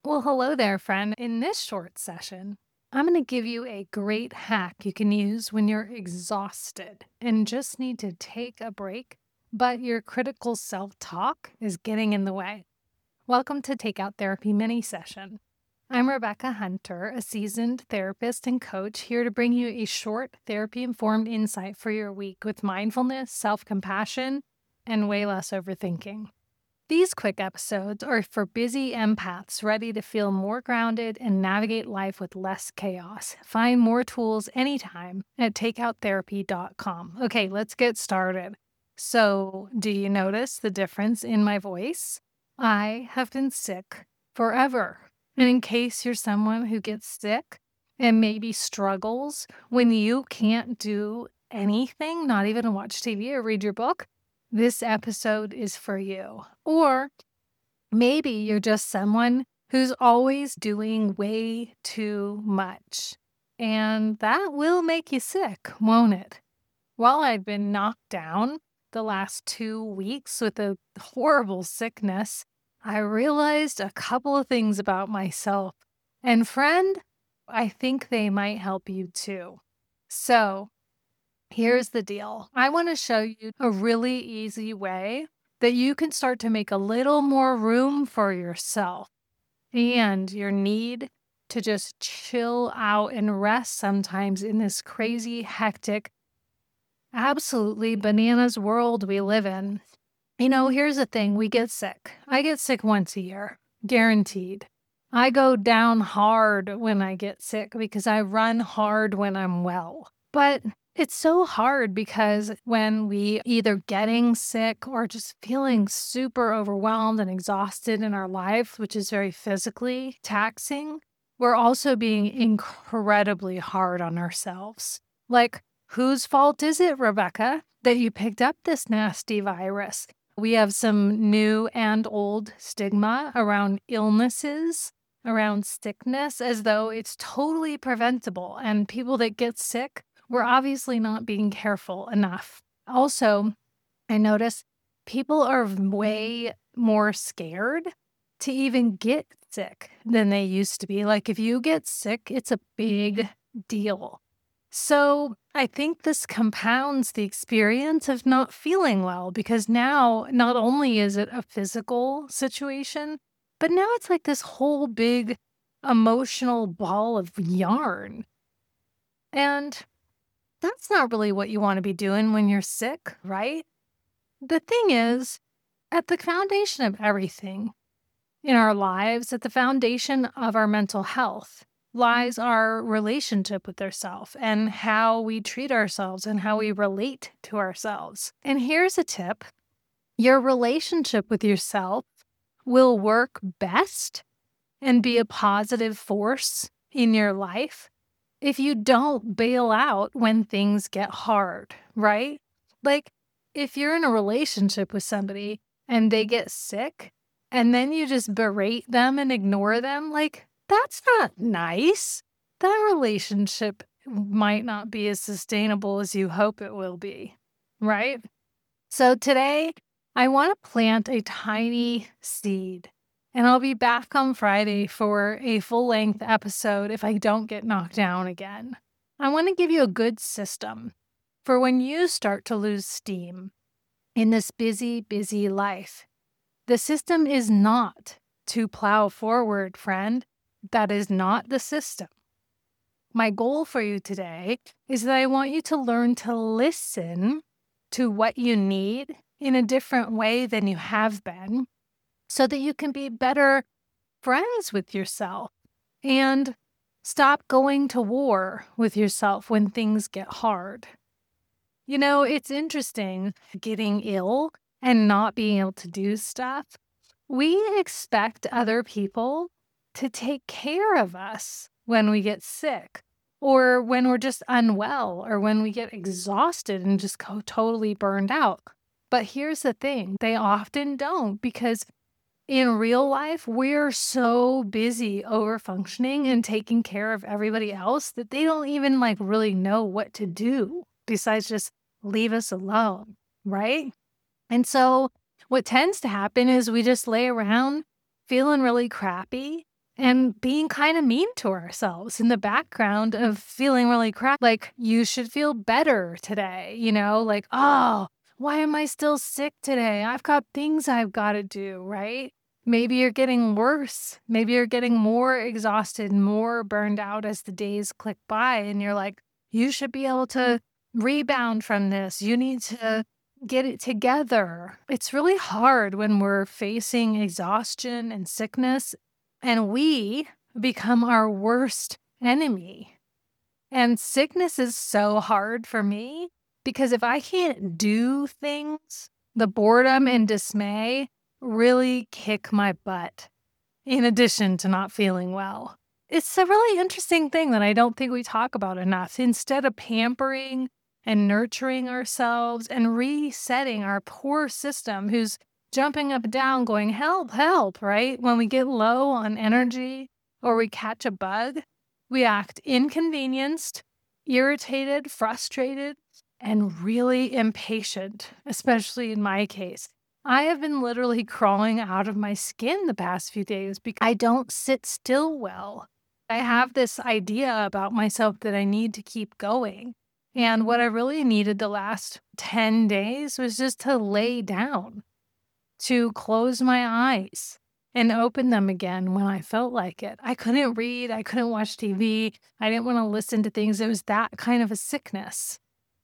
Well, hello there, friend. In this short session, I'm going to give you a great hack you can use when you're exhausted and just need to take a break, but your critical self talk is getting in the way. Welcome to Takeout Therapy Mini Session. I'm Rebecca Hunter, a seasoned therapist and coach, here to bring you a short therapy informed insight for your week with mindfulness, self compassion, and way less overthinking. These quick episodes are for busy empaths ready to feel more grounded and navigate life with less chaos. Find more tools anytime at takeouttherapy.com. Okay, let's get started. So, do you notice the difference in my voice? I have been sick forever. And in case you're someone who gets sick and maybe struggles when you can't do anything, not even watch TV or read your book, this episode is for you. Or maybe you're just someone who's always doing way too much. And that will make you sick, won't it? While I've been knocked down the last 2 weeks with a horrible sickness, I realized a couple of things about myself. And friend, I think they might help you too. So, here's the deal. I want to show you a really easy way that you can start to make a little more room for yourself and your need to just chill out and rest sometimes in this crazy, hectic, absolutely bananas world we live in. Here's the thing. We get sick. I get sick once a year, guaranteed. I go down hard when I get sick because I run hard when I'm well. But it's so hard because when we either getting sick or just feeling super overwhelmed and exhausted in our life, which is very physically taxing, we're also being incredibly hard on ourselves. Like, whose fault is it, Rebecca, that you picked up this nasty virus? We have some new and old stigma around illnesses, around sickness, as though it's totally preventable. And people that get sick, we're obviously not being careful enough. Also, I notice people are way more scared to even get sick than they used to be. Like, if you get sick, it's a big deal. So I think this compounds the experience of not feeling well because now not only is it a physical situation, but now it's like this whole big emotional ball of yarn. And that's not really what you want to be doing when you're sick, right? The thing is, at the foundation of everything in our lives, at the foundation of our mental health, lies our relationship with ourselves and how we treat ourselves and how we relate to ourselves. And here's a tip. Your relationship with yourself will work best and be a positive force in your life if you don't bail out when things get hard, right? Like, if you're in a relationship with somebody and they get sick and then you just berate them and ignore them, like, that's not nice. That relationship might not be as sustainable as you hope it will be, right? So today, I want to plant a tiny seed. And I'll be back on Friday for a full-length episode if I don't get knocked down again. I want to give you a good system for when you start to lose steam in this busy, busy life. The system is not to plow forward, friend. That is not the system. My goal for you today is that I want you to learn to listen to what you need in a different way than you have been so that you can be better friends with yourself and stop going to war with yourself when things get hard. It's interesting getting ill and not being able to do stuff. We expect other people to take care of us when we get sick or when we're just unwell or when we get exhausted and just totally burned out. But here's the thing, they often don't because in real life, we're so busy over-functioning and taking care of everybody else that they don't even really know what to do besides just leave us alone, right? And so what tends to happen is we just lay around feeling really crappy and being kind of mean to ourselves in the background of feeling really crap. Like, you should feel better today, like, oh, why am I still sick today? I've got things I've got to do, right? Maybe you're getting worse. Maybe you're getting more exhausted, more burned out as the days click by. And you're like, you should be able to rebound from this. You need to get it together. It's really hard when we're facing exhaustion and sickness, and we become our worst enemy. And sickness is so hard for me because if I can't do things, the boredom and dismay really kick my butt, in addition to not feeling well. It's a really interesting thing that I don't think we talk about enough. Instead of pampering and nurturing ourselves and resetting our poor system who's jumping up and down going, help, help, right? When we get low on energy or we catch a bug, we act inconvenienced, irritated, frustrated, and really impatient, especially in my case. I have been literally crawling out of my skin the past few days because I don't sit still well. I have this idea about myself that I need to keep going. And what I really needed the last 10 days was just to lay down, to close my eyes and open them again when I felt like it. I couldn't read. I couldn't watch TV. I didn't want to listen to things. It was that kind of a sickness.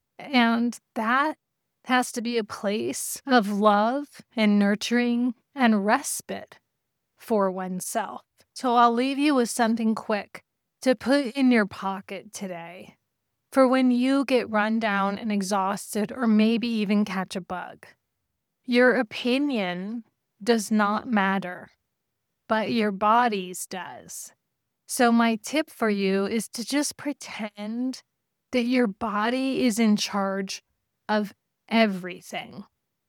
And that has to be a place of love and nurturing and respite for oneself. So I'll leave you with something quick to put in your pocket today for when you get run down and exhausted or maybe even catch a bug. Your opinion does not matter, but your body's does. So my tip for you is to just pretend that your body is in charge of everything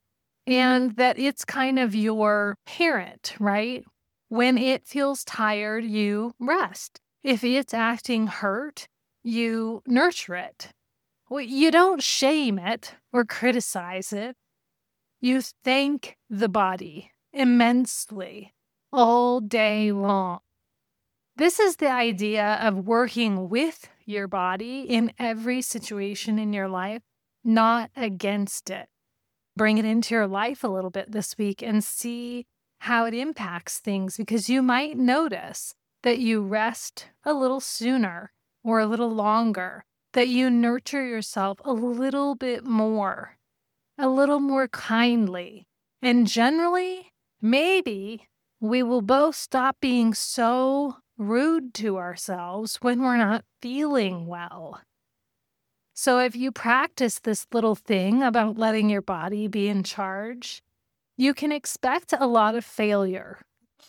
and that it's kind of your parent, right? When it feels tired, you rest. If it's acting hurt, you nurture it. Well, you don't shame it or criticize it. You thank the body immensely all day long. This is the idea of working with your body in every situation in your life, not against it. Bring it into your life a little bit this week and see how it impacts things, because you might notice that you rest a little sooner or a little longer, that you nurture yourself a little bit more, a little more kindly. And generally, maybe we will both stop being so rude to ourselves when we're not feeling well. So if you practice this little thing about letting your body be in charge, you can expect a lot of failure.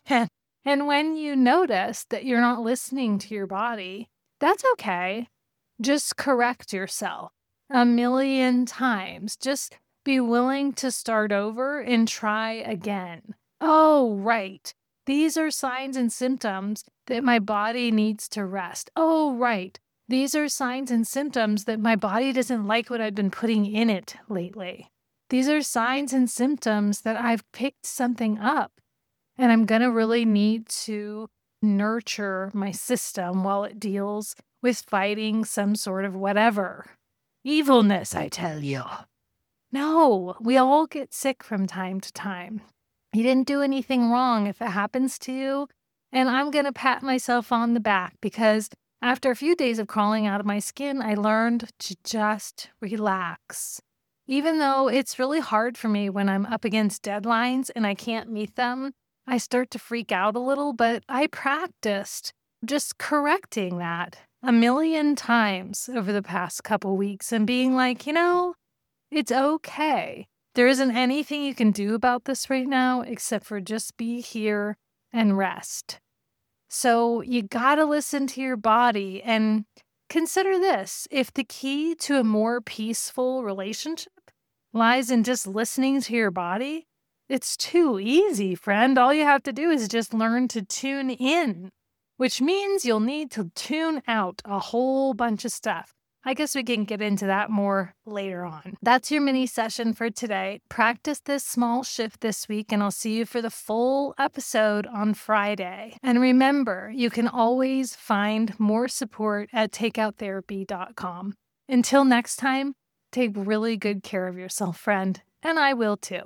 And when you notice that you're not listening to your body, that's okay. Just correct yourself 1,000,000 times. Just be willing to start over and try again. Oh, right. These are signs and symptoms that my body needs to rest. Oh, right. These are signs and symptoms that my body doesn't like what I've been putting in it lately. These are signs and symptoms that I've picked something up, and I'm going to really need to nurture my system while it deals with fighting some sort of whatever. Evilness, I tell you. No, we all get sick from time to time. You didn't do anything wrong if it happens to you, and I'm going to pat myself on the back because after a few days of crawling out of my skin, I learned to just relax. Even though it's really hard for me when I'm up against deadlines and I can't meet them, I start to freak out a little, but I practiced just correcting that 1,000,000 times over the past couple weeks and being like, it's okay. There isn't anything you can do about this right now except for just be here and rest. So you gotta listen to your body and consider this. If the key to a more peaceful relationship lies in just listening to your body, it's too easy, friend. All you have to do is just learn to tune in, which means you'll need to tune out a whole bunch of stuff. I guess we can get into that more later on. That's your mini session for today. Practice this small shift this week, and I'll see you for the full episode on Friday. And remember, you can always find more support at takeouttherapy.com. Until next time, take really good care of yourself, friend, and I will too.